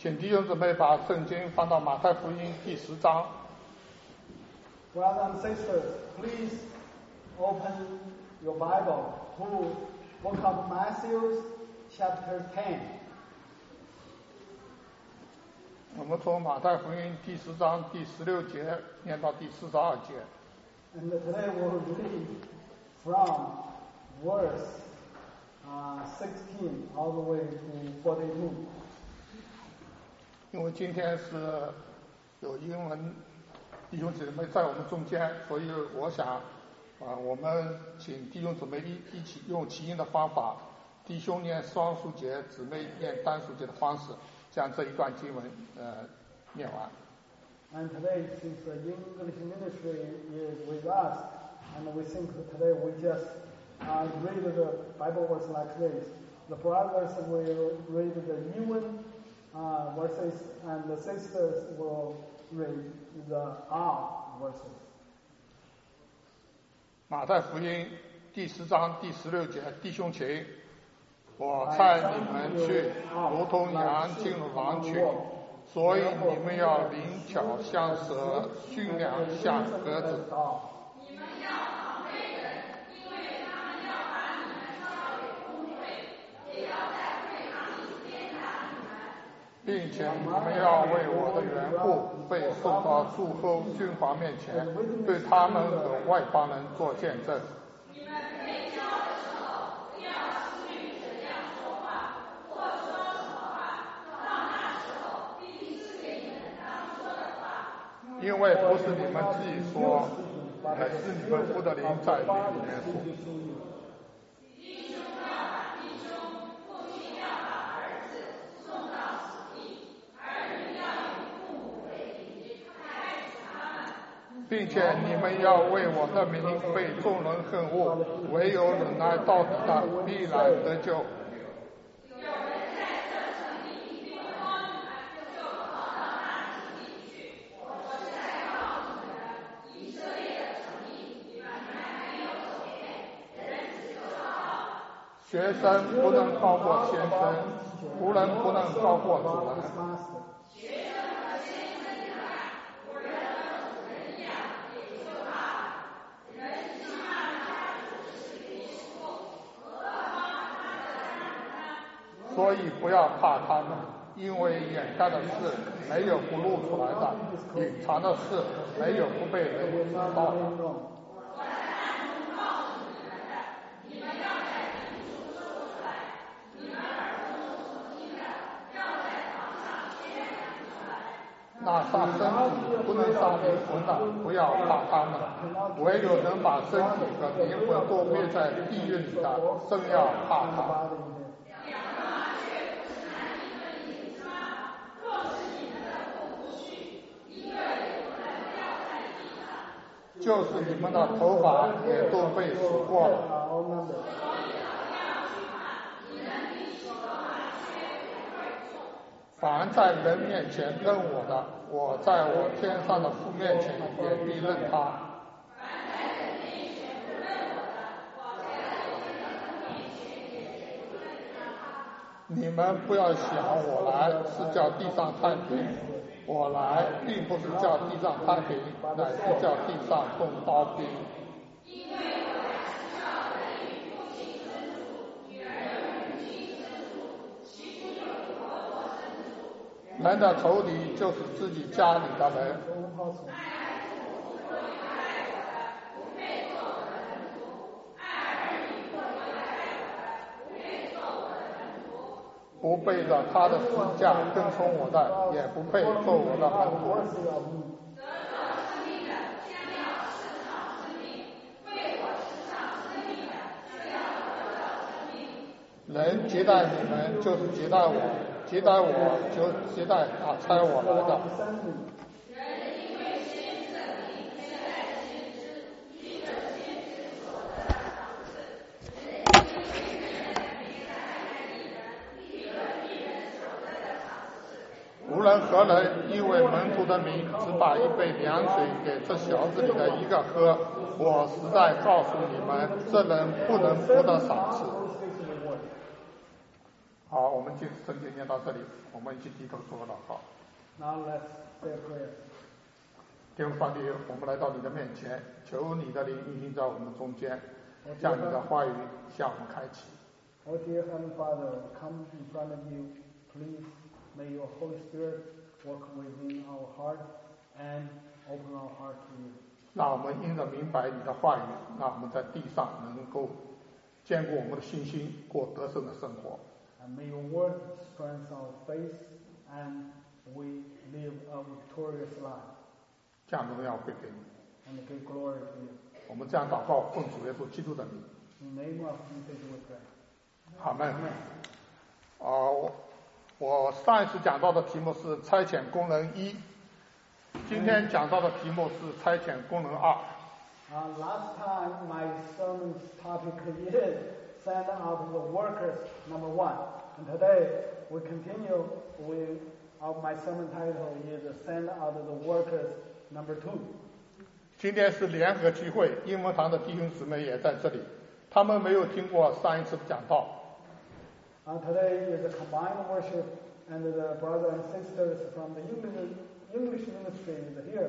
请弟兄姊妹把圣经翻到马太福音第10章。 Brothers and sisters, please open your Bible to Book of Matthew, chapter 10. 我们从马太福音第10章第16节念到第42节。 And today we'll read from verse 16 all the way to 42. 因为今天是有英文弟兄姊妹在我们中间，所以我想我们请弟兄姊妹一起用起音的方法，弟兄念双数节，姊妹念单数节的方式，将这一段经文念完。 And today, since the English ministry is with us, and we think today we just read the Bible verse like this. The brothers will read the even verses, and the sisters will read the odd verses. 马太福音第10章第16节，弟兄请，我差你们去，如同羊进入狼群，所以你们要灵巧像蛇，驯良像鸽子。 你们要防备人，因为他们要把你们交给公会，也要在会堂里鞭打你们， 并且你们要为我的缘故被送到诸侯君王面前，对他们和外邦人做见证。 你们被交的时候，不要思虑怎样说话，或说什么话，到那时候必赐给你们当说的话。 因为不是你们自己说，乃是你们父的灵在你里面说。 弟兄要把弟兄，父亲要把儿子送到死地，儿女要与父母为敌，害死他们。 并且你们要为我的名被众人恨恶，唯有忍耐到底的，必然得救。 有人在这城里逼迫你们，就跑到那城里去。我实在告诉你们，以色列的城里，你们还没有走遍，人子就到了。 学生不能高过先生，仆人不能高过主人。 学生和先生一样，仆人和主人一样，也就罢了。人既骂他主是愚妇，何况他的家人呢？ 所以不要怕他们，因为掩盖的事没有不露出来的，隐藏的事没有不被人知道的。 我在暗中告诉你们的，你们要在明处说出来；你们耳中所听的，要在房上宣扬出来。 那杀身体不能杀灵魂的，不要怕他们；唯有能把身体和灵魂都灭在地狱里的，正要怕他们。 两个麻雀不是难以分离的吗？若是你们的父不许，一个也不能掉在地上。 就是你们的头发也都被数过了。 所以不要惧怕，你们比许多麻雀有贵重。 凡在人面前认我的，我在我天上的父面前也必认他。 凡在人面前不认我的，我在我天上的面前也不认他。 你们不要想我来是叫地上太平，我来并不是叫地上太平，乃是叫地上动刀兵。 因为我来是叫人与父亲生处，女儿与母亲生处，其中有一国多生处。 人的仇敌就是自己家里的人。 爱父若有爱我的，不配做我的门徒；爱儿女若有爱我的，不配做我的门徒。 不背着他的十字架跟从我的，也不配做我的门徒。 得着生命的，将要世上生命；为我世上生命的，就要得到生命。 人接待你们，就是接待我；接待我，就接待他差我来的。 人因为先圣灵接待先知，凭着先知所得的赏赐；人因为人接待艺人，凭着艺人所得的赏赐。 无论何人因为门徒的名，只把一杯凉水给这小子里的一个喝，我实在告诉你们，这人不能不得赏赐。好，我们们今圣经念到这里，我们一起低头做个祷告。 Now let's say a prayer. 天父上帝，我们来到你的面前，求你的灵运行在我们中间，将你的话语向我们开启。 Oh dear Heavenly Father, come in front of you, please. May your Holy Spirit work within our heart and open our heart to you. 让我们因着明白你的话语，让我们在地上能够坚固我们的信心，过得胜的生活。 And may your word strengthen our faith, and we live a victorious life. 将荣耀归给你。 And give glory to you. 我们这样祷告，奉主耶稣基督的名。 In the name of Jesus we pray. 好们。我上一次讲到的题目是差遣功能1，今天讲到的题目是差遣功能2。 Last time my sermon's topic is send out the workers number 1, and today we continue with my sermon title is send out the workers number 2. 今天是联合聚会，英文堂的弟兄姊妹也在这里，他们没有听过上一次的讲道。 Today is a combined worship, and the brothers and sisters from the English ministry is here.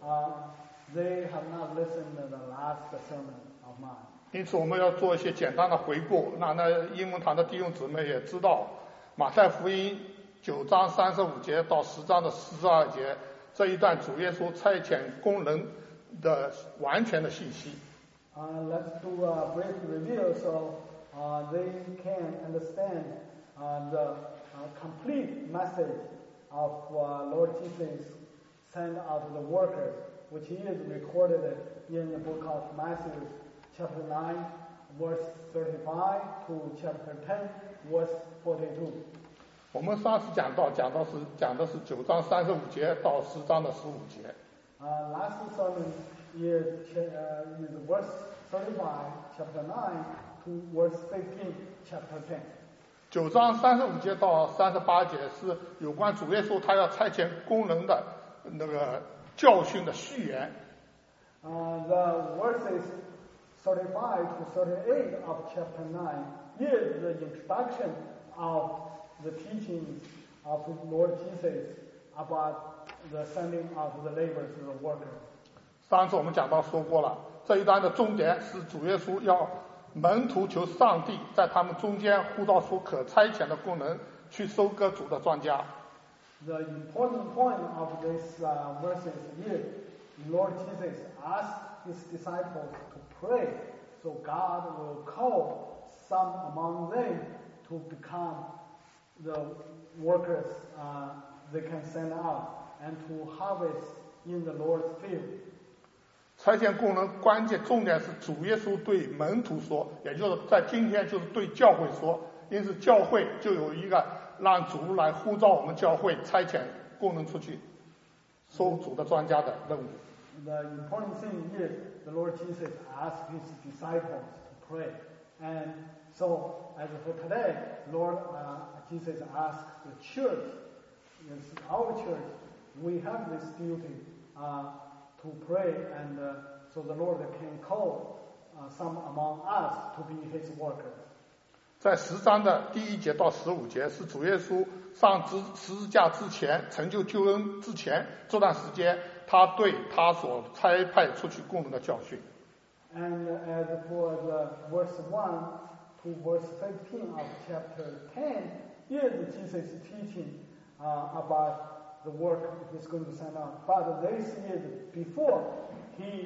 They have not listened to the last sermon of mine. 因此我们要做一些简单的回顾，让英文堂的弟兄姊妹也知道马太福音9章35节到10章的42节这一段主耶稣差遣功能的完全的信息。 Let's do a brief review so they can understand the complete message of Lord Jesus send out the workers, which is recorded in the book of Matthew, chapter 9, verse 35 to chapter 10, verse 42. 我们上次讲的是9章35节到10章的15节。 Last sermon is verse 35, chapter 9, to verse 15, chapter 10. 9章35节到38节是有关主耶稣他要差遣功能的那个教训的序言。 The verses 35 to 38 of chapter 9 is the introduction of the teachings of Lord Jesus about the sending of the laborers, the workers. 上次我们讲到说过了，这一段的重点是主耶稣要门徒求上帝在他们中间呼召出可差遣的功能，去收割主的庄稼。 The important point of these verses is Lord Jesus asked his disciples to pray, so God will call some among them to become the workers they can send out and to harvest in the Lord's field. 差遣功能关键重点是主耶稣对门徒说，也就是在今天就是对教会说，因此教会就有一个让主来呼召我们教会差遣功能出去收主的庄稼的任务。 The important thing is the Lord Jesus asked his disciples to pray, and so as for today, Lord Jesus asked the church, yes, our church, we have this duty to pray, and so the Lord can call some among us to be his workers. 在10章的第1节到15节是主耶稣上十字架之前成就救恩之前这段时间他对他所差派出去功能的教训。 And as for the verse 1 to verse 15 of chapter 10 is Jesus teaching about the work he's going to send out. But this is before he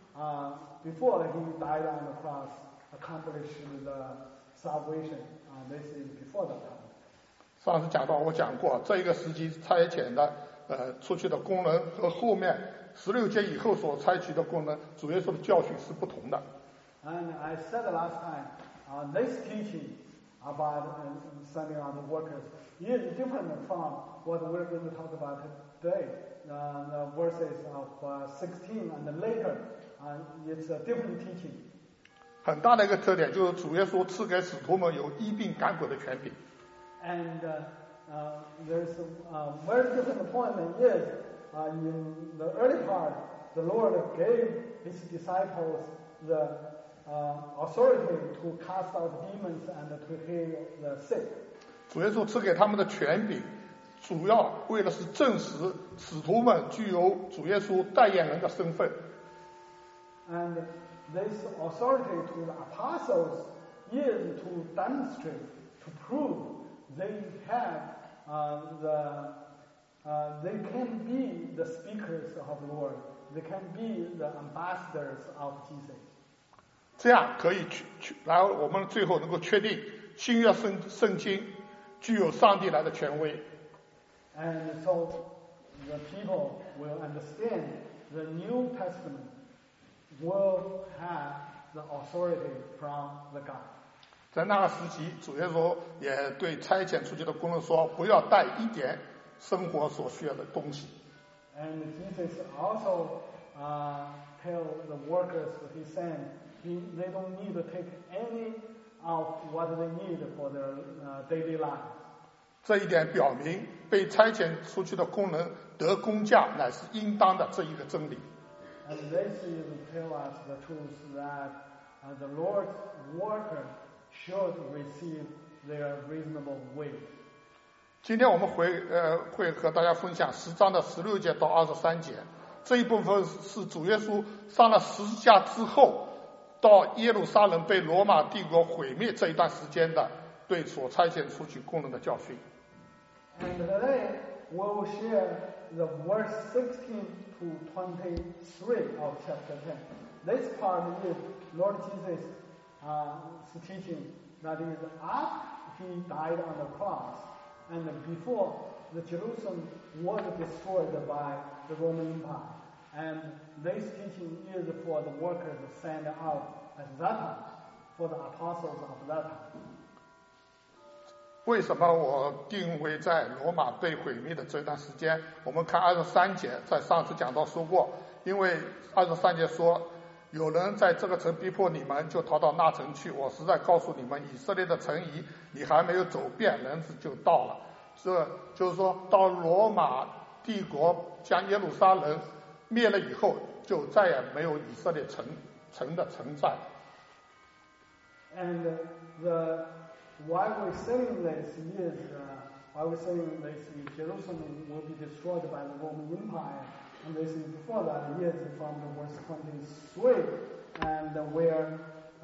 died on the cross, accomplished the salvation. This is before that time. 上次讲到我讲过这一个时期差遣的出去的功能和后面16节以后所采取的功能主耶稣的教训是不同的。 And I said last time, this teaching about sending out the workers is different from what we're going to talk about today. The verses of 16 and later, it's a different teaching. 很大的一个特点就是主耶稣赐给使徒们有医病赶鬼的权柄。 And there's a very different point is in the early part, the Lord gave his disciples the authority to cast out demons and to heal the sick. 主耶稣赐给他们的权柄，主要为的是证实使徒们具有主耶稣代言人的身份。 And this authority to the apostles is to demonstrate, to prove they have they can be the speakers of the Lord. They can be the ambassadors of Jesus. 这样可以然后我们最后能够确定新约圣经具有上帝来的权威。 And so the people will understand the New Testament will have the authority from the God. 在那个时期，主耶稣也对差遣出去的工人说，不要带一点生活所需要的东西。 And Jesus also tell the workers that he sent, they don't need to take any of what they need for their daily life. 这一点表明，被差遣出去的工人得工价乃是应当的这一个真理。 And this is to tell us the truth that the Lord's worker should receive their reasonable wage. 今天我们会和大家分享10章的16节到23节，这一部分是主耶稣上了十字架之后，到耶路撒冷被罗马帝国毁灭这一段时间的对所差遣出去工人的教训。 And today we will share the verse 16 to 23 of chapter 10. This part is Lord Jesus' teaching that is after he died on the cross and before the Jerusalem was destroyed by the Roman Empire. And this teaching is for the workers sent out at that time, for the apostles of that time. 为什么我定位在罗马被毁灭的这段时间？我们看23节，在上次讲到说过，因为23节说，有人在这个城逼迫你们，就逃到那城去。我实在告诉你们，以色列的城邑，你还没有走遍，人子就到了。这就是说，到罗马帝国将耶路撒冷灭了以后，就再也没有以色列城的存在。 And why we're saying this is Jerusalem will be destroyed by the Roman Empire, and this is before that is from the verse 23, and where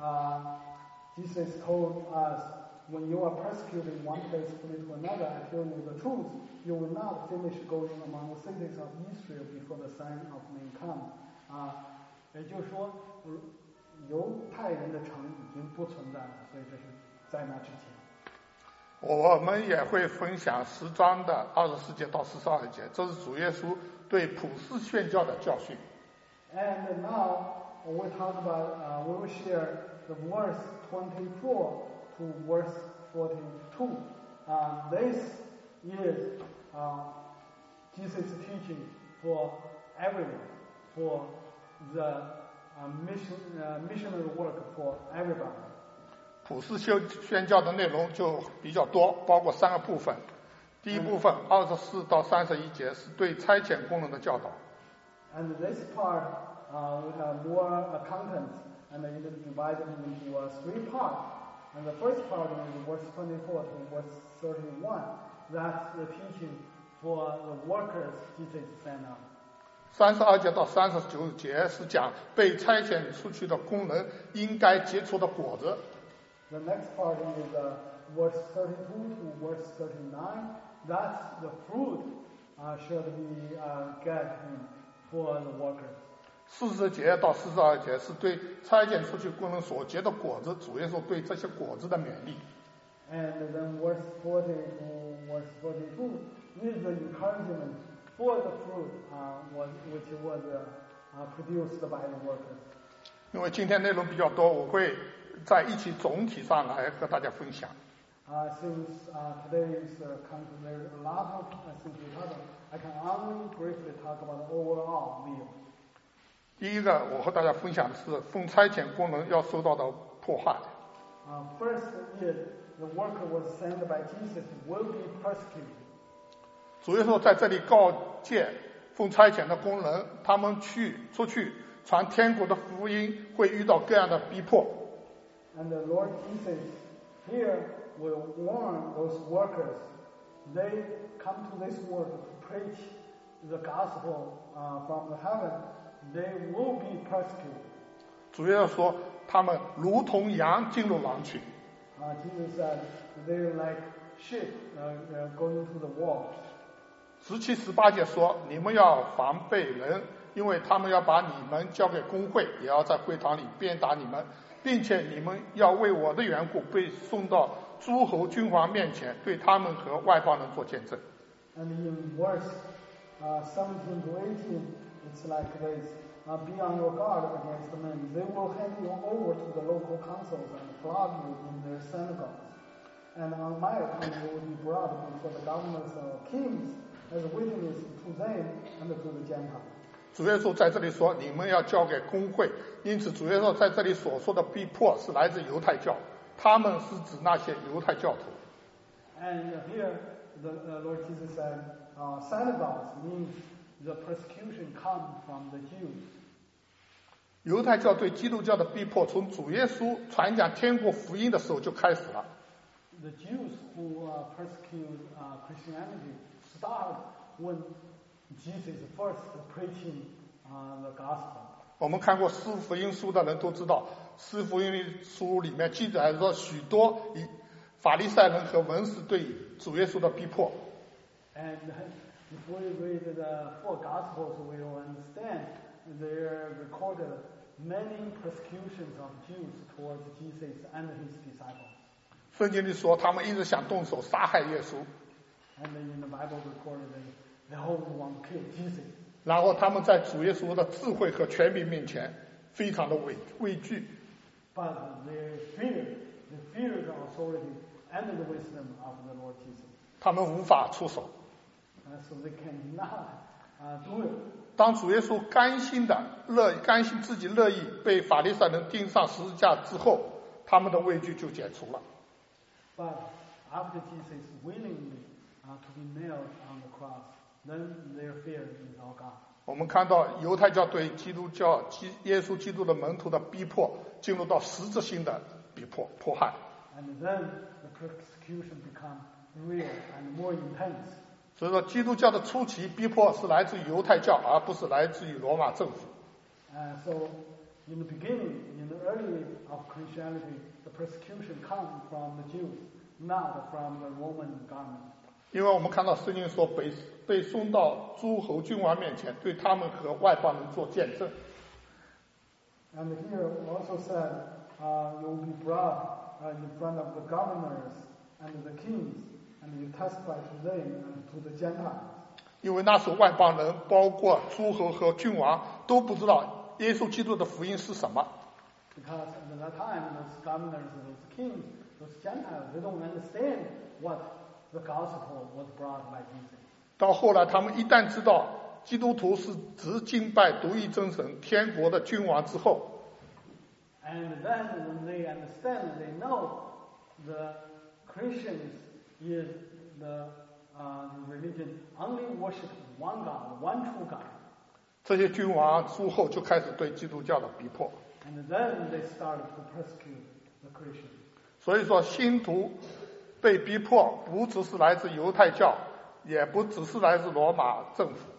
Jesus told us, when you are persecuted one place, flee to another. I tell you the truth, you will not finish going among the cities of Israel before the Son of Man come. 也就是说，犹太人的城已经不存在了，所以这是在那之前。 我们也会分享10章的24节到42节，这是主耶稣对普世宣教的教训。 And now we talk about, we will share the verse 24 to verse 42. This is Jesus' teaching for everyone, for the missionary work for everybody. 普世宣教的内容就比较多，包括3个部分。第一部分24到31节是对差遣工人的教导。 And this part we have more content, and it is divided into 3 parts. And the first part is verse 24 to verse 31. That's the teaching for the workers Jesus sent out. 32节到39节是讲被差遣出去的工人应该结出的果子。 The next part is verse 32 to verse 39. That's the fruit should be gotten for the workers. 40节到42节是对差遣出去工人所结的果子，主耶稣对这些果子的勉励。 And then verse 40 to verse 42 is the encouragement for the fruit which was produced by the workers. 因为今天内容比较多，我会在一起总体上来和大家分享。 Since today's content, there's a lot of things to talk about. I can only briefly talk about the overall view. 第一个，我和大家分享的是奉差遣工人要受到的迫害。 First is the worker was sent by Jesus will be persecuted. 主耶稣在这里告诫奉差遣的工人，他们出去传天国的福音，会遇到各样的逼迫。 And the Lord Jesus here will warn those workers. They come to this world to preach the gospel from the heaven. They will be persecuted. 主耶稣说，他们如同羊进入狼群。 Jesus said they're like sheep going to the wall. 17、18节说，你们要防备人，因为他们要把你们交给公会，也要在会堂里鞭打你们，并且你们要为我的缘故被送到诸侯君王面前，对他们和外邦人做见证。 And in verse 17 to 18, it's like this. Be on your guard against men. They will hand you over to the local councils and flog you in their synagogues. And on my account you will be brought before the governors or kings as witnesses to them and to the Gentiles. 主耶稣在这里说，你们要交给公会，因此主耶稣在这里所说的逼迫是来自犹太教，他们是指那些犹太教徒。 And here the Lord Jesus said, synagogues means the persecution comes from the Jews. 犹太教对基督教的逼迫从主耶稣传讲天国福音的时候就开始了。 The Jews who persecute Christianity start when Jesus first preaching the gospel. 我们看过四福音书的人都知道，四福音书里面记载说许多法利赛人和文士对主耶稣的逼迫。 And if we read the four gospels, we will understand there recorded many persecutions of Jews towards Jesus and his disciples. 圣经里说他们一直想动手杀害耶稣。 And in the Bible recorded they always want to kill Jesus. 然后他们在主耶稣的智慧和权柄面前非常的畏惧。 But they feared the authority and the wisdom of the Lord Jesus. 他们无法出手。 So they cannot do it. 当主耶稣甘心自己乐意被法利赛人钉上十字架之后，他们的畏惧就解除了。 But after Jesus willingly to be nailed on the cross, then their fear is all gone. 我们看到犹太教对基督教耶稣基督的门徒的逼迫，进入到实质性的逼迫迫害。 And then the persecution become real and more intense. 所以说，基督教的初期逼迫是来自于犹太教，而不是来自于罗马政府。 So in the beginning, in the early of Christianity, the persecution comes from the Jews, not from the Roman government. 因为我们看到圣经说被送到诸侯君王面前，对他们和外邦人做见证。 And here also said, you will be brought in front of the governors and the kings, and you testify to them and to the Gentiles. 因为那时候外邦人，包括诸侯和君王，都不知道耶稣基督的福音是什么。 Because at that time, those governors, those kings, those Gentiles, they don't understand what the gospel was brought by Jesus. 到后来，他们一旦知道基督徒是只敬拜独一真神天国的君王之后， And then when they understand, they know the Christians is the religion only worship one God, one true God. 这些君王诸侯就开始对基督教的逼迫。 And then they started to persecute the Christians. 所以说，信徒被逼迫不只是来自犹太教，也不只是来自罗马政府。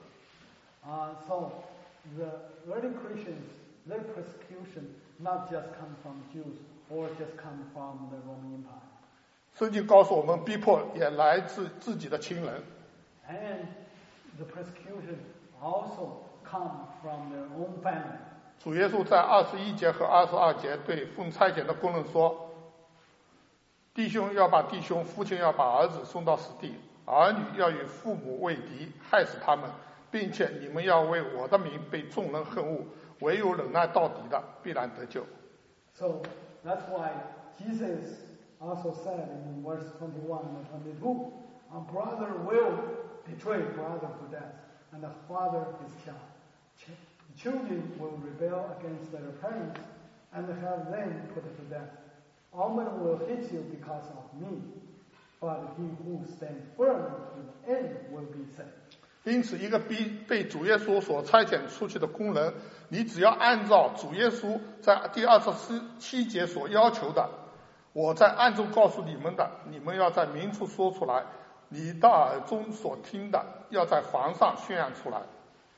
So the early Christians, their persecution not just come from Jews or just come from the Roman Empire. 圣经告诉我们，逼迫也来自自己的亲人。 And the persecution also come from their own family. 主耶稣在21节和22节对奉差遣的工人说：弟兄要把弟兄，父亲要把儿子送到死地，儿女要与父母为敌，害死他们，并且你们要为我的名被众人恨恶，唯有忍耐到底的，必然得救。 So that's why Jesus also said in verse 21 and 22, a brother will betray brother to death, and a father his child. Children will rebel against their parents and have them put to death. All men will hate you because of me, but he who stands firm to the end will be saved. 因此，一个被主耶稣所差遣出去的工人，你只要按照主耶稣在第27节所要求的， 我在暗中告诉你们的，你们要在明处说出来；你的耳中所听的，要在房上宣扬出来。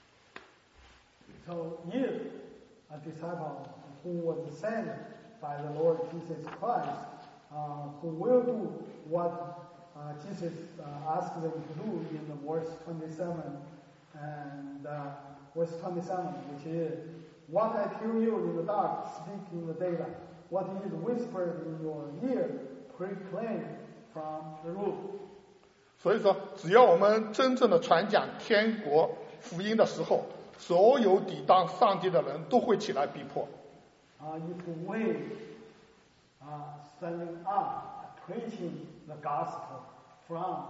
So if a disciple who was sent by the Lord Jesus Christ, who will do what Jesus asked them to do in the verse 27 and verse 27, which is, what I tell you in the dark, speak in the daylight. What is whispered in your ear, proclaim from the roof. 所以说，只要我们真正的传讲天国福音的时候，所有抵挡上帝的人都会起来逼迫。 If we standing up preaching the gospel from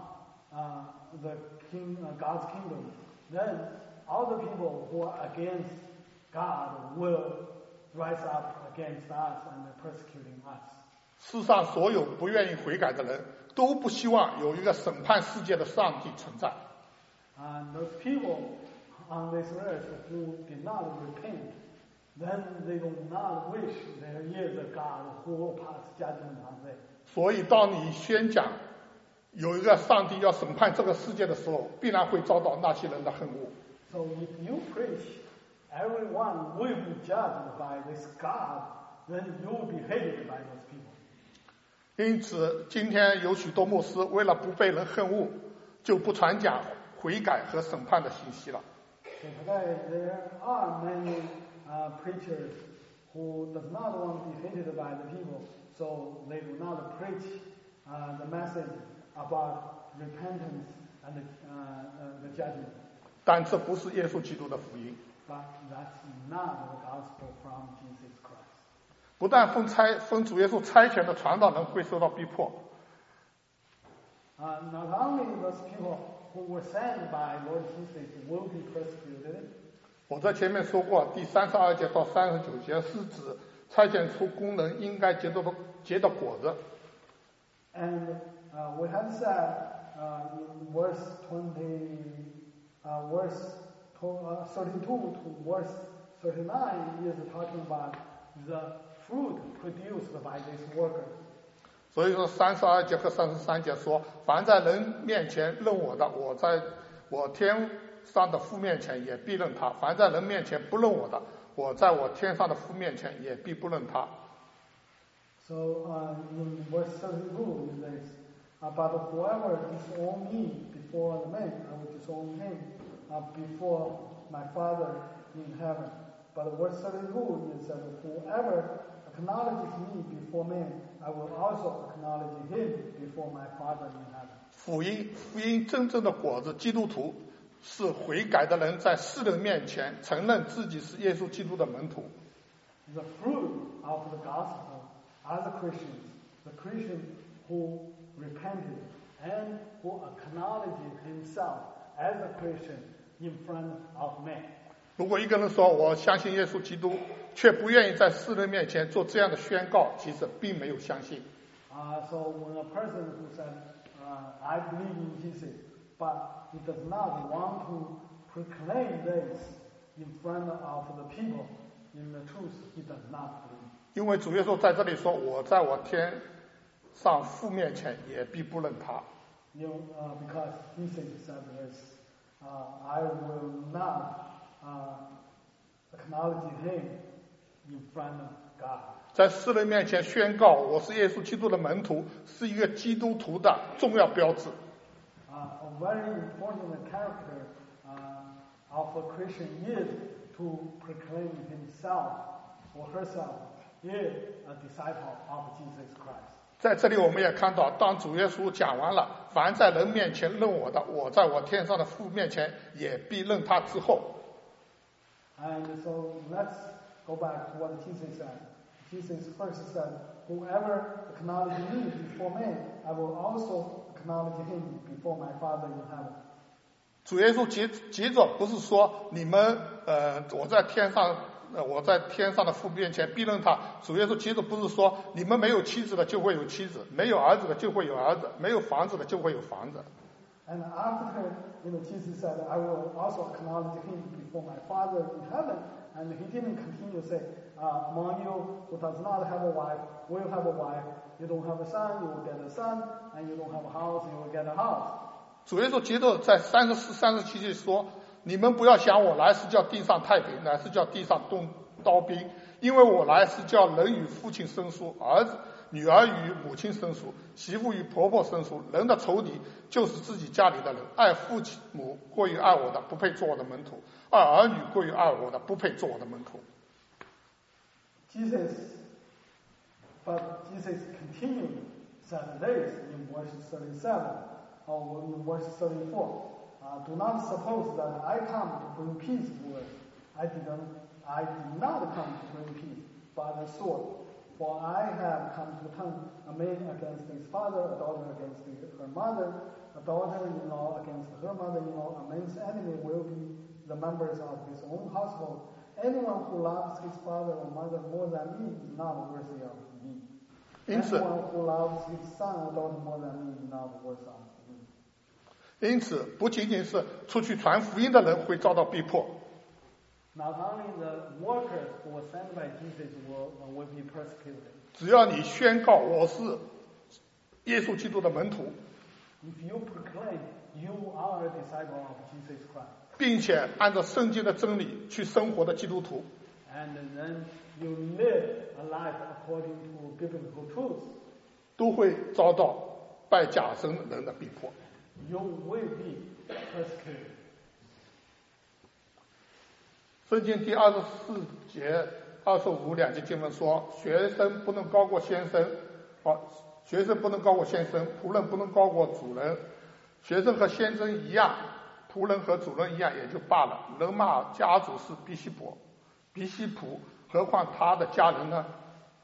God's kingdom, then all the people who are against God will rise up against us and persecuting us. 世上所有不愿意悔改的人都不希望有一个审判世界的上帝存在。 And those people on this earth who did not repent, then they do not wish there is a God who will pass judgment on them. 所以，当你宣讲有一个上帝要审判这个世界的时候，必然会遭到那些人的恨恶。 So if you preach, everyone will be judged by this God, then you will be hated by those people. 因此，今天有许多牧师为了不被人恨恶，就不传讲悔改和审判的信息了。 So today there are many preachers who does not want to be hated by the people, so they do not preach the message about repentance and the judgment. 但这不是耶稣基督的福音。 But that's not the gospel from Jesus Christ. 不但奉主耶稣差遣的传道人会受到逼迫， Not only those people who were sent by Lord Jesus will be persecuted. 我在前面说过，第32节到39节是指差遣出工人应该结的果子。 And we have said in verse 32 to verse 39 is talking about the fruit produced by these workers. 所以说32节和33节说，凡在人面前认我的，我在我天上的父面前也必认他；凡在人面前不认我的，我在我天上的父面前也必不认他。 So in verse 32 it says, but whoever disown me before the men, I will disown him before my Father in heaven. But verse 32 is that whoever acknowledges me before men, I will also acknowledge him before my Father in heaven. 福音真正的果子，基督徒是悔改的人在世人面前承认自己是耶稣基督的门徒。 The fruit of the gospel are the Christians, the Christian who repented and who acknowledged himself as a Christian in front of men. 如果一个人说我相信耶稣基督，却不愿意在世人面前做这样的宣告，其实并没有相信。 So when a person who said, I believe in Jesus, but he does not want to proclaim this in front of the people, in the truth, he does not believe. 因为主耶稣在这里说，我在我天上父面前也必不认他。 Because Jesus said this, I will not acknowledge him in front of God. 在世人面前宣告我是耶稣基督的门徒，是一个基督徒的重要标志。 A very important character of a Christian is to proclaim himself or herself is a disciple of Jesus Christ. 在这里我们也看到，当主耶稣讲完了凡在人面前认我的，我在我天上的父面前也必认他之后， And so let's go back to what Jesus said. Jesus first said, whoever acknowledges me before men, I will also acknowledge him before my Father in heaven. 主耶稣接着不是说你们我在天上的父面前必认他。主耶稣接着不是说你们没有妻子的就会有妻子，没有儿子的就会有儿子，没有房子的就会有房子。 And after, Jesus said, I will also acknowledge him before my Father in heaven. And he didn't continue to say, among you who does not have a wife will have a wife. You don't have a son, you will get a son, and you don't have a house, you will get a house. 主耶稣基督在34、37节说：“你们不要想我来是叫地上太平，乃是叫地上动刀兵。因为我来是叫人与父亲生疏，女儿与母亲生疏，媳妇与婆婆生疏。人的仇敌就是自己家里的人。爱父亲母过于爱我的，不配做我的门徒；爱儿女过于爱我的，不配做我的门徒。” But Jesus continued said this in verse 37 or in verse 34. Do not suppose that I come to bring peace to earth. I did not come to bring peace, but a sword. For I have come to turn a man against his father, a daughter against her mother, a daughter-in-law against her mother-in-law. A man's enemy will be the members of his own household. Anyone who loves his father or mother more than me is not worthy of me. Anyone who loves his son or daughter more than me is not worthy of me. 因此，不仅仅是出去传福音的人会遭到逼迫。 Not only the workers who were sent by Jesus will be persecuted. 只要你宣告我是耶稣基督的门徒， If you proclaim you are a disciple of Jesus Christ. 并且按照圣经的真理去生活的基督徒， And then you live a life according to biblical truth. 都会遭到拜假神人的逼迫。 You will be persecuted. 圣经第24节、25两节经文说：学生不能高过先生，学生不能高过先生，仆人不能高过主人。学生和先生一样，仆人和主人一样也就罢了。人骂家主是比西卜，何况他的家人呢？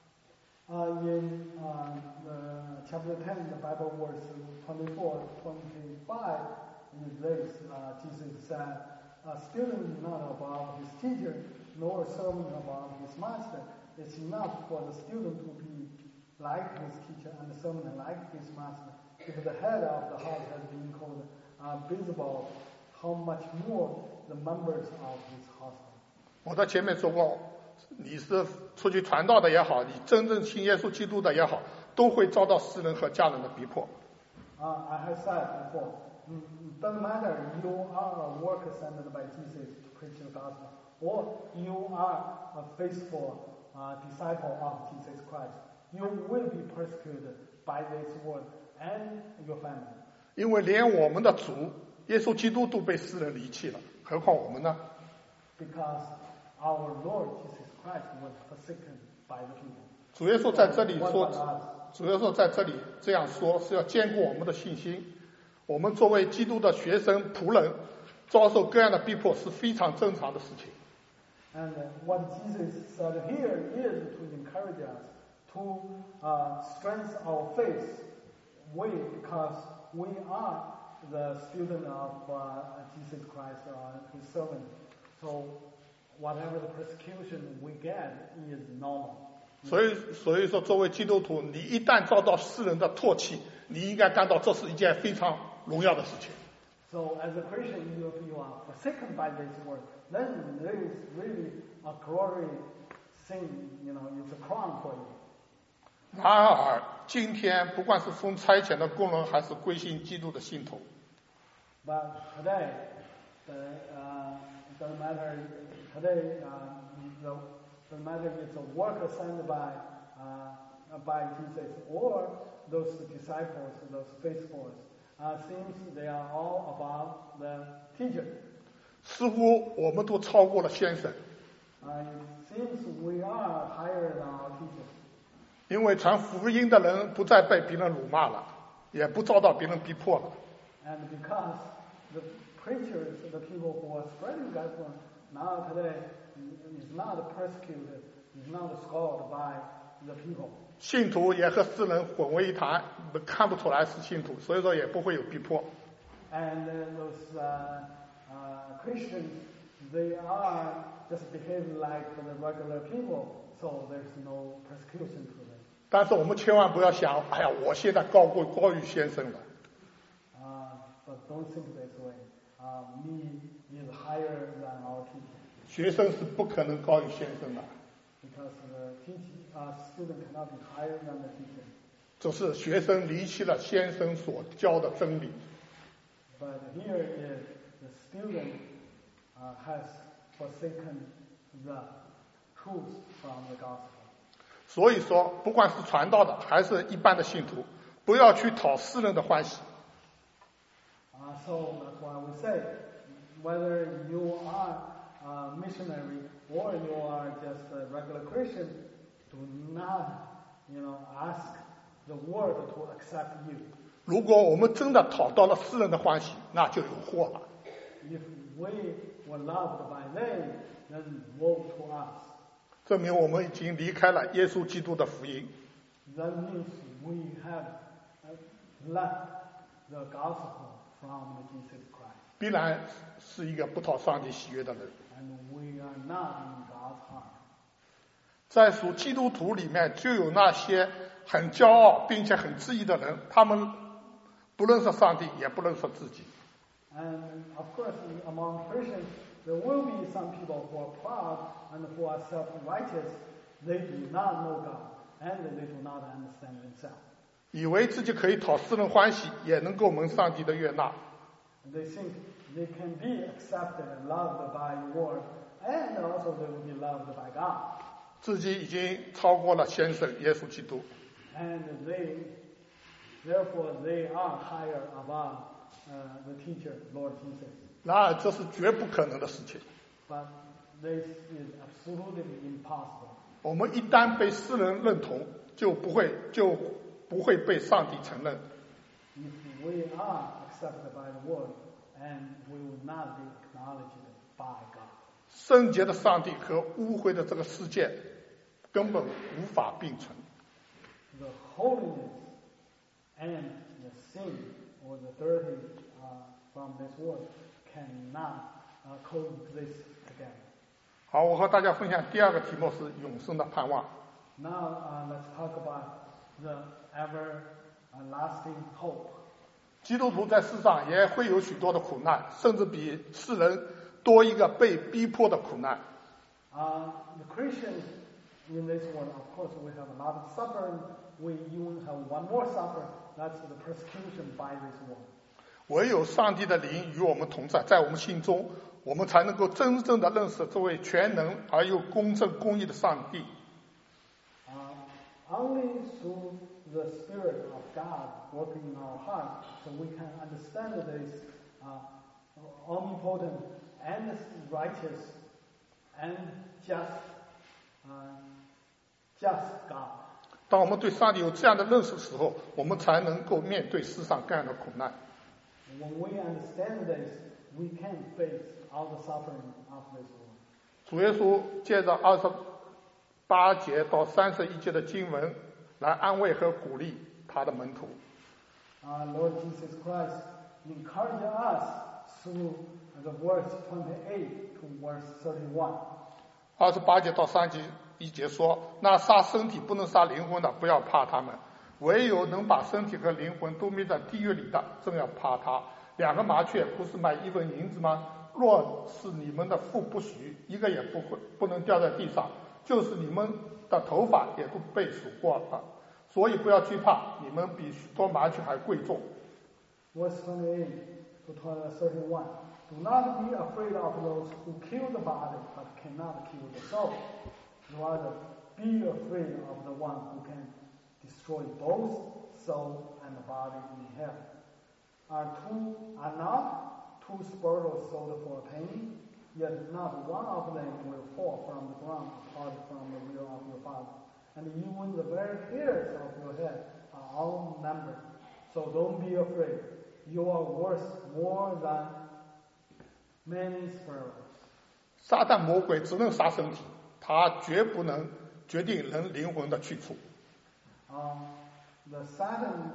In chapter 10, the Bible verse 24, 25 is this. Jesus said, a student is not above his teacher, nor a servant above his master. It's enough for the student to be like his teacher and the servant like his master. If the head of the house has been called Beelzebub, how much more the members of his household? 我在前面说过，你是出去传道的也好，你真正信耶稣基督的也好，都会遭到世人和家人的逼迫。 I have said before, it doesn't matter you are a worker sent by Jesus to preach the gospel, or you are a faithful disciple of Jesus Christ. You will be persecuted by this word and your family. 因为连我们的主耶稣基督都被世人离弃了，何况我们呢？ Because our Lord Jesus Christ was forsaken by the people. 主耶稣在这里 What 说 about us?， 主耶稣在这里这样说，是要坚固我们的信心。我们作为基督的学生仆人，遭受各样的逼迫是非常正常的事情。 And what Jesus said here is to encourage us to strengthen our faith. Because we are the student of Jesus Christ, his servant. So whatever the persecution we get is normal. 所以说，作为基督徒，你一旦遭到世人的唾弃，你应该感到这是一件非常荣耀的事情。 So as a Christian, if you are forsaken by this word, then there is really a glory thing, it's a crown for you. 然而，今天不管是奉差遣的工人，还是归信基督的信徒， But today, it doesn't matter. Today, doesn't matter if it's a worker sent by Jesus or those disciples, those faithfuls. Seems they are all above the teacher. 似乎我们都超过了先生， It seems we are higher than our teacher. 因为传福音的人不再被别人辱骂了，也不遭到别人逼迫了。 And because the preachers, the people who are spreading gospel, now today is not persecuted, is not scolded by the people. 信徒也和世人混为一谈，看不出来是信徒，所以说也不会有逼迫。 And those Christians, they are just behaving like the regular people, so there's no persecution to them. 但是我们千万不要想，哎呀，我现在高于先生了。 But don't think this way. Me is higher than our teacher. 学生是不可能高于先生的。 Because the student cannot be higher than the teacher. 这是学生离弃了先生所教的真理。 But here is the student has forsaken the truth from the gospel. 所以说，不管是传道的还是一般的信徒，不要去讨世人的欢喜。 So that's why we say, whether you are a missionary or you are just a regular Christian, do not, ask the world to accept you. 如果我们真的讨到了世人的欢喜，那就有祸了。 If we were loved by them, then woe to us. 证明我们已经离开了耶稣基督的福音。 That means we have left the gospel from Jesus Christ. 必然是一个不讨上帝喜悦的人。 And we are not in God's heart. 在属基督徒里面，就有那些很骄傲并且很自义的人，他们不认识上帝，也不认识自己。 And of course, among Christians, there will be some people who are proud and who are self-righteous. They do not know God, and they do not understand themselves. 以为自己可以讨世人欢喜，也能够蒙上帝的悦纳。 They think they can be accepted and loved by the world, and also they will be loved by God. 自己已经超过了先生耶稣基督。 And therefore, they are higher above the teacher, Lord Jesus. 然而，这是绝不可能的事情。 But this is absolutely impossible. 我们一旦被世人认同，就不会被上帝承认。 If we are accepted by the world, and we will not be acknowledged by God. 圣洁的上帝和污秽的这个世界根本无法并存。 The holiness and the sin or the dirty from this world cannot coexist together. 好，我和大家分享第二个题目是永生的盼望。 Now let's talk about the everlasting hope. 基督徒在世上也会有许多的苦难，甚至比世人多一个被逼迫的苦难。 The Christians in this world, of course, we have a lot of suffering. We even have one more suffering. That's the persecution by this world. 唯有上帝的灵与我们同在，在我们心中，我们才能够真正的认识这位全能而又公正公义的上帝。 Only through the Spirit of God working in our heart, so we can understand this omnipotent and righteous and just God. 当我们对上帝有这样的认识的时候，我们才能够面对世上各样的苦难。 When we understand this, we can face all the suffering of this world. 主耶稣借着28节到31节的经文来安慰和鼓励他的门徒。 Lord Jesus Christ encouraged us through the verse 28 to verse 31. 28节到31节说：“那杀身体不能杀灵魂的，不要怕他们；唯有能把身体和灵魂都灭在地狱里的，正要怕他。2个麻雀不是卖1分银子吗？若是你们的父不许，一个也不能掉在地上。就是你们的头发也都被数过了，所以不要惧怕，你们比许多麻雀还贵重。” Verse 28 to 31. Do not be afraid of those who kill the body but cannot kill the soul. Rather, be afraid of the one who can destroy both soul and body in hell. Are not two sparrows sold for a penny? Yet not one of them will fall from the ground apart from the will of your Father. And even the very hairs of your head are all numbered. So don't be afraid. You are worth more than many sparrows. 撒旦魔鬼只能杀身体，他绝不能决定人灵魂的去处。 The Satan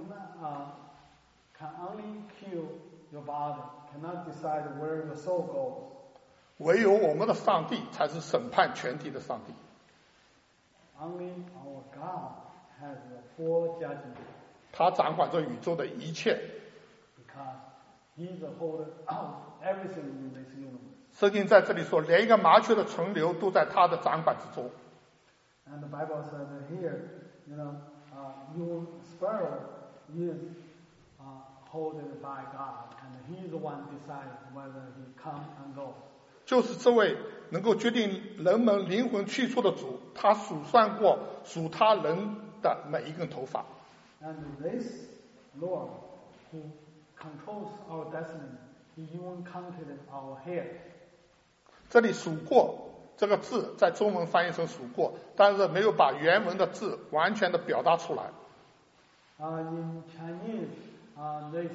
can only kill your body, cannot decide where your soul goes. 唯有我们的上帝才是审判全体的上帝。 Only our God has the full judgment. 他掌管着宇宙的一切。 Because He's the holder of everything in this universe. 圣经在这里说，连一个麻雀的存留都在他的掌管之中。 And the Bible says that here, your sparrow is held by God, and He's the one decides whether he come and go. 就是这位能够决定人们灵魂去处的主，他数算过属他人的每一根头发。 And this Lord who controls our destiny, He even counted our hair. 这里数过这个字在中文翻译成数过，但是没有把原文的字完全的表达出来。 In Chinese, this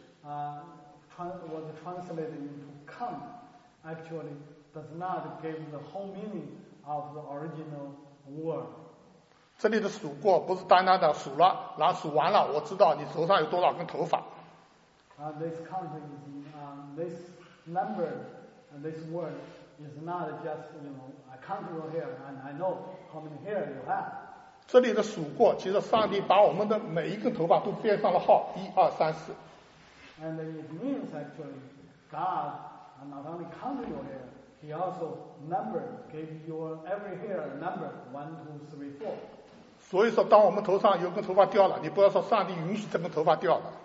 was translated into count. Actually, does not give the whole meaning of the original word. 这里的数过不是单单的数了，然后数完了，我知道你头上有多少根头发。 This count is this number, this word is not just I count your hair and I know how many hair you have. 这里的数过，其实上帝把我们的每一根头发都编上了号，1、2、3、4。 And it means actually God not only counted your hair, He also gave your every hair a number 1, 2, 3, 4. 所以说，当我们头上有根头发掉了，你不要说上帝允许这根头发掉了。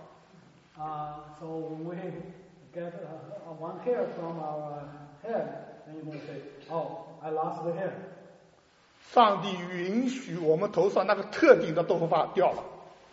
So when we get one hair from our head, then you can say, "Oh, I lost the hair." 上帝允许我们头上那个特定的头发掉了。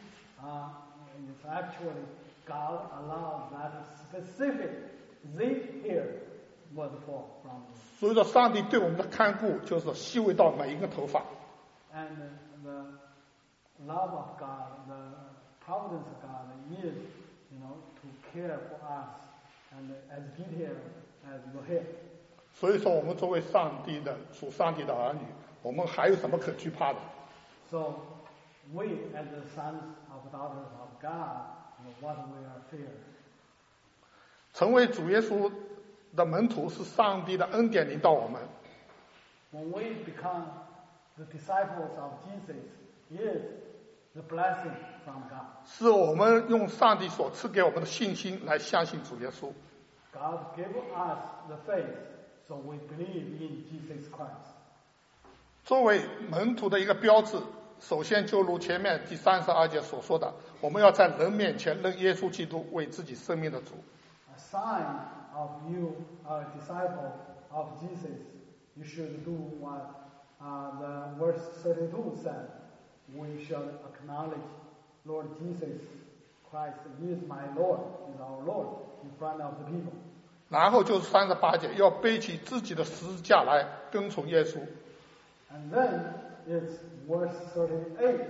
It's actually God allowed that specific this hair was fall from you. 所以说，上帝对我们的看顾就是细微到每一根头发。 And the love of God, the providence of God is, to care for us and as detailed as your hair. 所以说，我们作为属上帝的儿女，我们还有什么可惧怕的？ So we, as the sons of daughters of God, what we are fear. 成为主耶稣的门徒是上帝的恩典领导我们。 When we become the disciples of Jesus, is the blessing from God. 是我们用上帝所赐给我们的信心来相信主耶稣。 God gave us the faith, so we believe in Jesus Christ. 作为门徒的一个标志，首先就如前面第32节所说的，我们要在人面前认耶稣基督为自己生命的主。 A sign of you are a disciple of Jesus. You should do what the verse 32 said. We shall acknowledge Lord Jesus Christ is my Lord, is our Lord, in front of the people. 然后就是38节，要背起自己的十字架来跟从耶稣。 And then it's verse 38.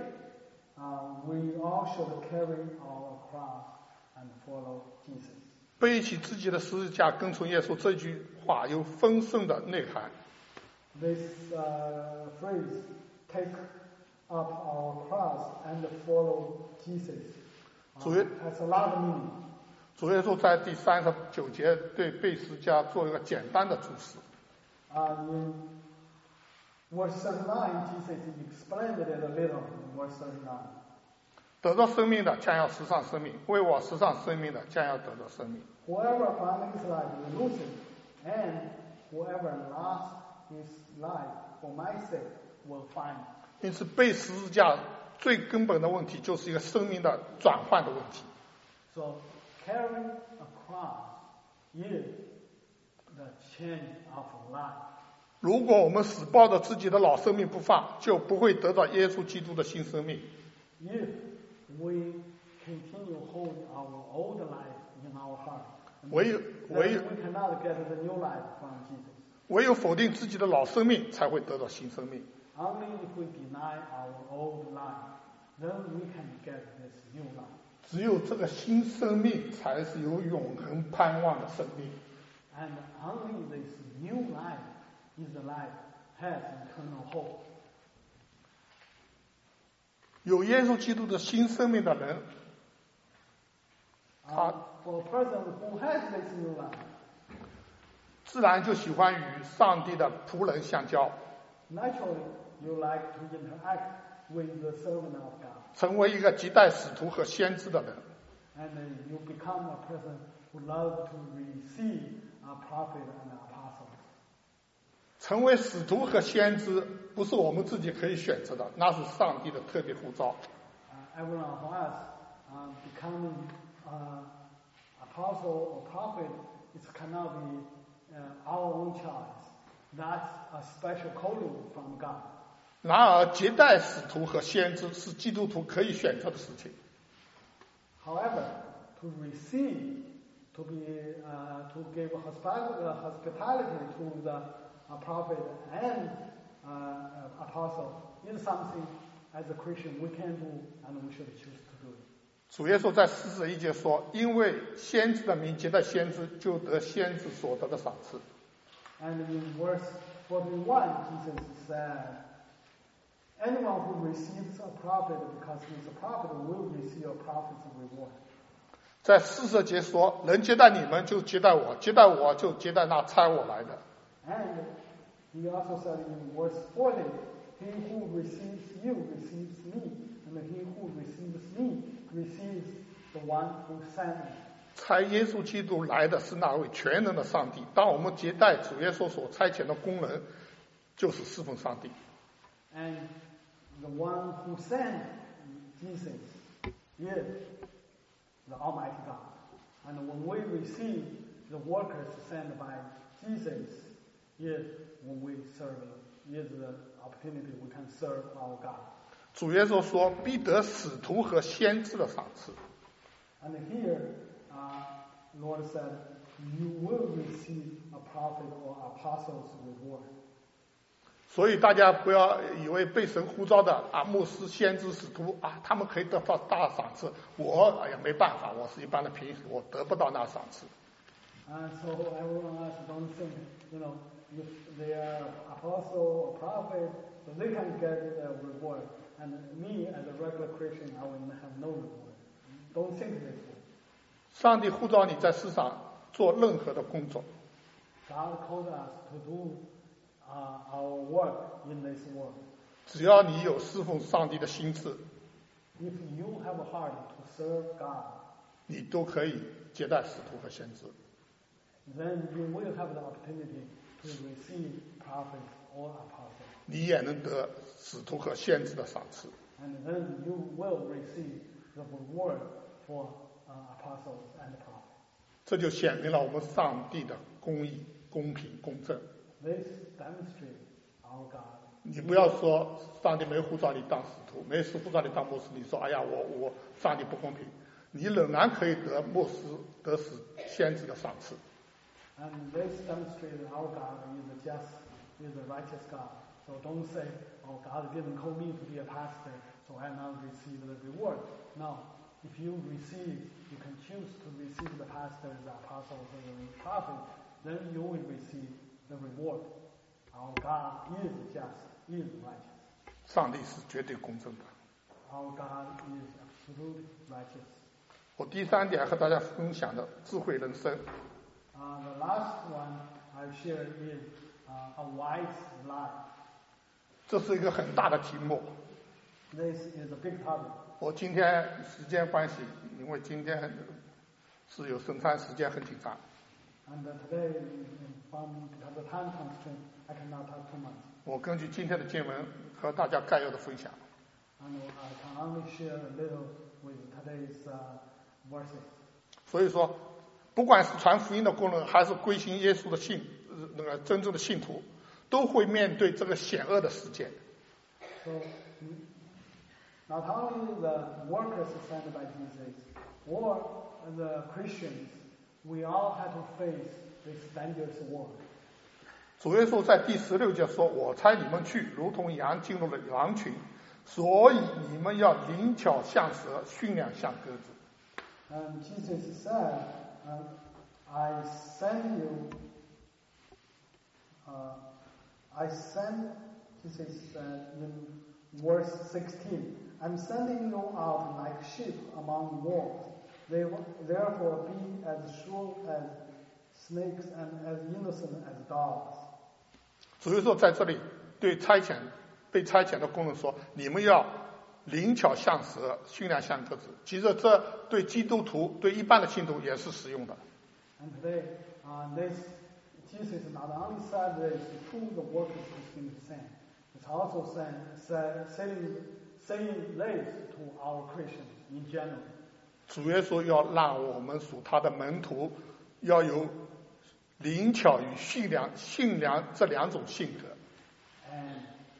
We all should carry our cross and follow Jesus. 背起自己的十字架跟从耶稣，这句话有丰盛的内涵。 This phrase, take up our cross and follow Jesus, has a lot of meaning. 主耶稣在第39节对背十字架做一个简单的注释。 In verse 39, Jesus explained it a little in verse 39. 得到生命的将要失丧生命，为我失丧生命的将要得到生命。 Whoever finds his life will lose it, and whoever lost his life for my sake will find it. 因此，背十字架最根本的问题就是一个生命的转换的问题。 So carrying a cross is the change of life. 如果我们死抱着自己的老生命不放，就不会得到耶稣基督的新生命。 If we continue holding our old life in our heart, then we cannot get the new life from Jesus. 唯有否定自己的老生命，才会得到新生命。 Only if we deny our old life, then we can get this new life. 只有这个新生命，才是有永恒盼望的生命。 And only this new life is the life has eternal hope. 有耶稣基督的新生命的人， For a person who has this new life, 自然就喜欢与上帝的仆人相交， naturally you like to interact with the servant of God. 成为一个亟待使徒和先知的人。 And you become a person who loves to receive a prophet and apostle. 成为使徒和先知不是我们自己可以选择的，那是上帝的特别呼召。 every one of us becoming apostle or prophet, it cannot be our own choice. That's a special calling from God. 然而，接待使徒和先知是基督徒可以选择的事情。 However, to receive, to give hospitality to the prophet and apostle is something as a Christian we can do and we should choose to do. 主耶稣在41节说：“因为先知的名接待先知，就得先知所得的赏赐。” And in verse 41, Jesus said, anyone who receives a prophet because he is a prophet will receive a prophet's reward. 在40节说：“人接待你们，就接待我；接待我，就接待那差我来的。” And he also said in verse 40, he who receives you receives me, and he who receives me receives the one who sent me. 差耶稣基督来的是那位全能的上帝。当我们接待主耶稣所差遣的工人，就是侍奉上帝。 And the one who sent Jesus is the Almighty God. And when we receive the workers sent by Jesus, is when we serve, is the opportunity we can serve our God. 主耶稣说：“必得使徒和先知的赏赐。” And here, Lord said, you will receive a prophet or apostle's reward. 所以大家不要以为被神呼召的牧师、先知、使徒他们可以得到大赏赐。我没办法，我是一般的平时，我得不到那赏赐。 So everyone else don't think, if they are apostle or prophet, so they can get the reward. And me as a regular Christian, I will have no reward. Don't think this way. 上帝呼召你在世上做任何的工作。 God called us to do our work in this world. 只要你有侍奉上帝的心志， If you have a heart to serve God, 你都可以接待使徒和先知。 then you will have the opportunity to receive prophets or apostles. 你也能得使徒和先知的赏赐。 And then you will receive the reward for apostles and prophets. 这就显明了我们上帝的公义、公平、公正。 This demonstrates our God. 你不要说上帝没呼召你当使徒，没呼召你当牧师，你说哎呀我上帝不公平，你仍然可以得牧师、得使先知的赏赐。 And this demonstrates our God is a just, is a righteous God. So don't say, oh, God didn't call me to be a pastor, so I now receive the reward. No, if you can choose to receive the pastors, the apostles, and the prophets, then you will receive the reward. Our God is just, is righteous. 上帝是绝对公正的。 Our God is absolutely righteous. 我第三点和大家分享的智慧人生。 The last one I share is a wise life. 这是一个很大的题目。 This is a big topic. 我今天时间关系，因为今天是有圣餐，时间很紧张。 And today, because of time constraint, I cannot talk too much. 我根据今天的经文和大家概要的分享。 And I can only share a little with today's verses. 所以说，不管是传福音的工人，还是归信耶稣的真正的信徒，都会面对这个险恶的世界。 So, not only the workers sent by Jesus, or the Christians, we all have to face this dangerous world. 主耶稣在第16节说：“我差你们去，如同羊进入了狼群，所以你们要灵巧像蛇，驯良像鸽子。” And Jesus said, I send you, Jesus said in verse 16, I'm sending you out like sheep among wolves. Therefore be as shrewd as snakes and as innocent as dogs. 主耶稣在这里对被差遣的工人说：“你们要灵巧像蛇，驯良像鸽子。”其实这对基督徒、对一般的信徒也是实用的。 And today, Jesus not only said this to the workers who's been sent, it's also saying this to our Christians in general. 主耶稣要让我们属他的门徒要有灵巧与信良这两种性格。 And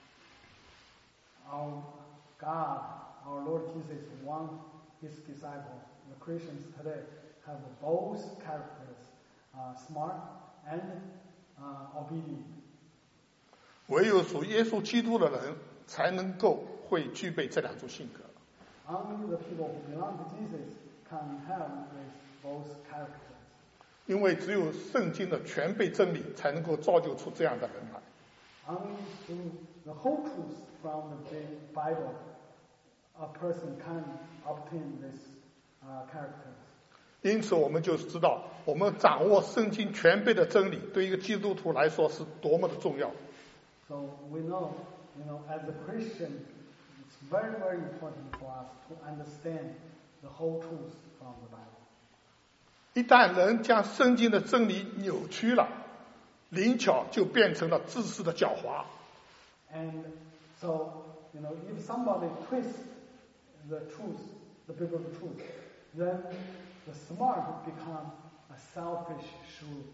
our God, our Lord Jesus wants his disciples, the Christians today, have both characters, smart and obedient. 唯有属耶稣基督的人才能够会具备这两种性格。 Only the people who belong to Jesus can have these both characters. 因为只有圣经的全备真理才能够造就出这样的人来。 Only through the whole truth from the Bible, a person can obtain these characters. 因此，我们就知道，我们掌握圣经全备的真理，对一个基督徒来说是多么的重要。 So we know, as a Christian, it's very, very important for us to understand the whole truth from the Bible. 一旦人将圣经的真理扭曲了，灵巧就变成了自私的狡猾。 And so, if somebody twists the truth, the biblical truth, then the smart become a selfish shrewd.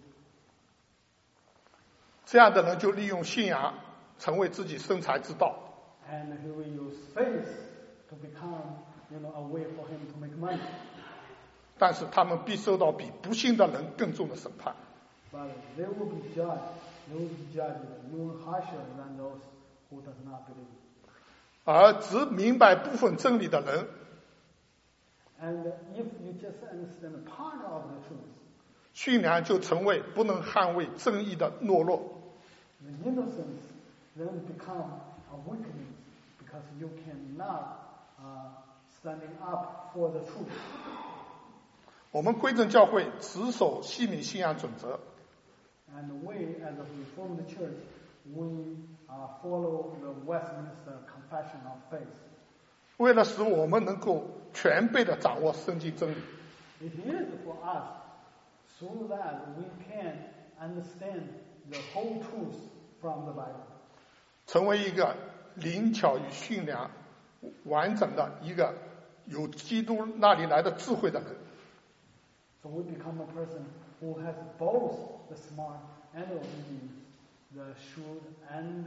这样的人就利用信仰成为自己生财之道。 And he will use faith to become, a way for him to make money. 但是他们必受到比不信的人更重的审判。 But they will be judged. They will be judged even harsher than those who does not believe. 而只明白部分真理的人， And if you just understand a part of the truth, 信仰就成为不能捍卫正义的懦弱。 the innocence then become a weakness because you cannot standing up for the truth. 我们归正教会持守西敏信仰准则， And we, as a Reformed Church, we follow the Westminster Confession of Faith. 为了使我们能够全备的掌握圣经真理， It is for us, so that we can understand the whole truth from the Bible. 成为一个灵巧与训良完整的一个有基督那里来的智慧的人。 So we become a person who has both the smart and the obedient, the shrewd and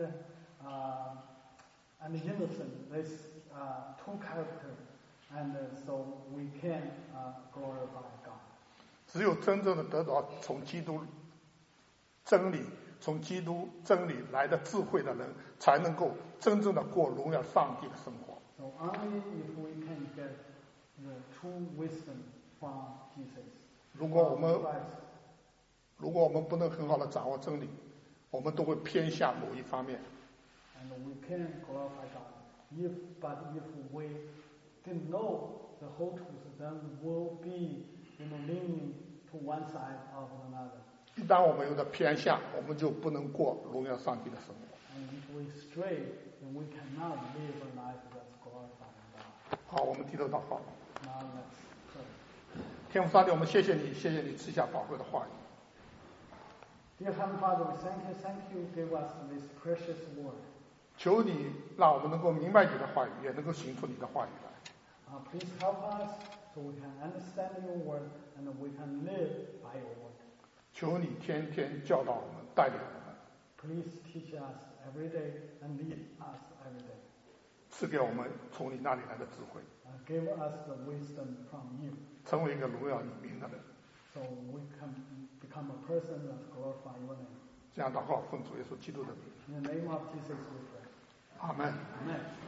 the innocent. These two characters, and so we can glorify God. 只有真正的得到从基督真理来的智慧的人，才能够真正的过荣耀上帝的生活。 So only if we can get the true wisdom from Jesus. 如果我 from 们 Christ. 不能很好的掌握真理，我们都会偏向某一方面。 And we can glorify God. But if we didn't know the whole truth, then we'll be, leaning to one side or another. 一旦我们有了偏向，我们就不能过荣耀上帝的生活。 And if we stray, then we cannot live a life that's glorifying God. 好，我们低头祷告。 Now let's pray. 天父上帝，我们谢谢你赐下宝贵的话语。 Dear Heavenly Father, we thank you, give us this precious word. 求你让我们能够明白你的话语，也能够行出你的话语来。 Please help us so we can understand your word and we can live by your word. 求你天天教导我们，带领我们， Please teach us every day and lead us every day. 赐给我们从你那里来的智慧， Give us the wisdom from you 成为一个荣耀你名的人。 so we can become a person that glorify your name. 这样祷告，奉主耶稣基督的名， In the name of Jesus we pray. 阿门。 Amen.